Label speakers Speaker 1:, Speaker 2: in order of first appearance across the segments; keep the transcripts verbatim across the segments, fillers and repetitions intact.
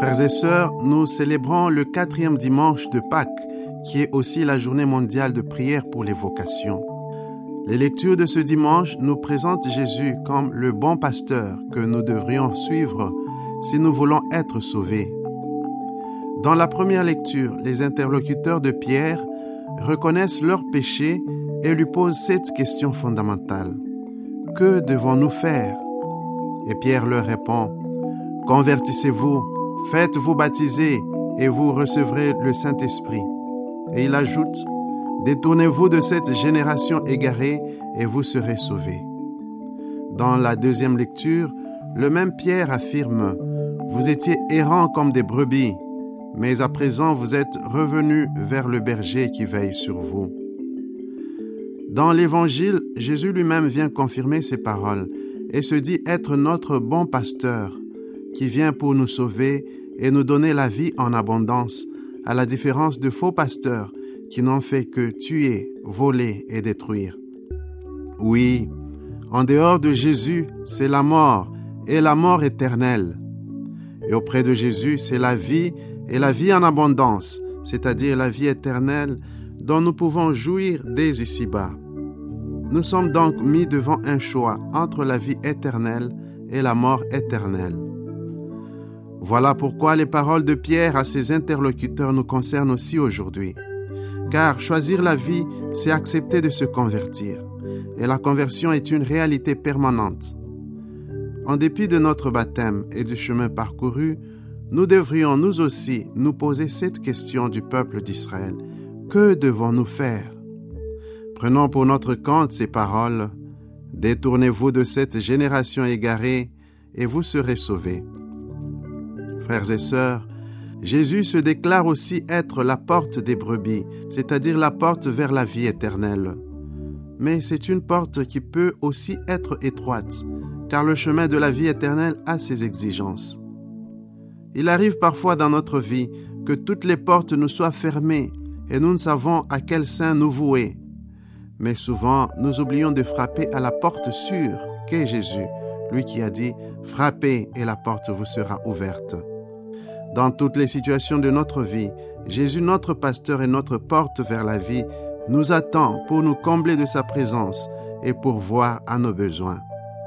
Speaker 1: Frères et sœurs, nous célébrons le quatrième dimanche de Pâques, qui est aussi la journée mondiale de prière pour les vocations. Les lectures de ce dimanche nous présentent Jésus comme le bon pasteur que nous devrions suivre si nous voulons être sauvés. Dans la première lecture, les interlocuteurs de Pierre reconnaissent leur péché et lui posent cette question fondamentale. Que devons-nous faire? Et Pierre leur répond, « Convertissez-vous, faites-vous baptiser et vous recevrez le Saint-Esprit. » Et il ajoute, « Détournez-vous de cette génération égarée et vous serez sauvés. » Dans la deuxième lecture, le même Pierre affirme, « Vous étiez errants comme des brebis, mais à présent vous êtes revenus vers le berger qui veille sur vous. » Dans l'Évangile, Jésus lui-même vient confirmer ces paroles et se dit être notre bon pasteur qui vient pour nous sauver et nous donner la vie en abondance, à la différence de faux pasteurs qui n'ont fait que tuer, voler et détruire. Oui, en dehors de Jésus, c'est la mort et la mort éternelle. Et auprès de Jésus, c'est la vie et la vie en abondance, c'est-à-dire la vie éternelle dont nous pouvons jouir dès ici-bas. Nous sommes donc mis devant un choix entre la vie éternelle et la mort éternelle. Voilà pourquoi les paroles de Pierre à ses interlocuteurs nous concernent aussi aujourd'hui. Car choisir la vie, c'est accepter de se convertir. Et la conversion est une réalité permanente. En dépit de notre baptême et du chemin parcouru, nous devrions nous aussi nous poser cette question du peuple d'Israël. Que devons-nous faire? Prenons pour notre compte ces paroles. « Détournez-vous de cette génération égarée et vous serez sauvés. » Frères et sœurs, Jésus se déclare aussi être la porte des brebis, c'est-à-dire la porte vers la vie éternelle. Mais c'est une porte qui peut aussi être étroite, car le chemin de la vie éternelle a ses exigences. Il arrive parfois dans notre vie que toutes les portes nous soient fermées et nous ne savons à quel saint nous vouer. Mais souvent, nous oublions de frapper à la porte sûre qu'est Jésus, lui qui a dit « Frappez et la porte vous sera ouverte ». Dans toutes les situations de notre vie, Jésus, notre pasteur et notre porte vers la vie, nous attend pour nous combler de sa présence et pourvoir à nos besoins.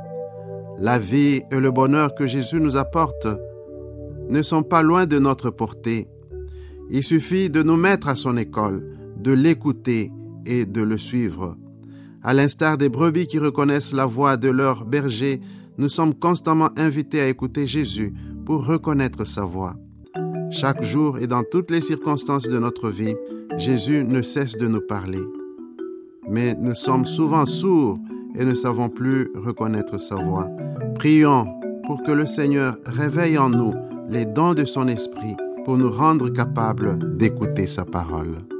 Speaker 1: La vie et le bonheur que Jésus nous apporte ne sont pas loin de notre portée. Il suffit de nous mettre à son école, de l'écouter et de le suivre. À l'instar des brebis qui reconnaissent la voix de leur berger, nous sommes constamment invités à écouter Jésus pour reconnaître sa voix. Chaque jour et dans toutes les circonstances de notre vie, Jésus ne cesse de nous parler. Mais nous sommes souvent sourds et ne savons plus reconnaître sa voix. Prions pour que le Seigneur réveille en nous les dons de son esprit pour nous rendre capables d'écouter sa parole.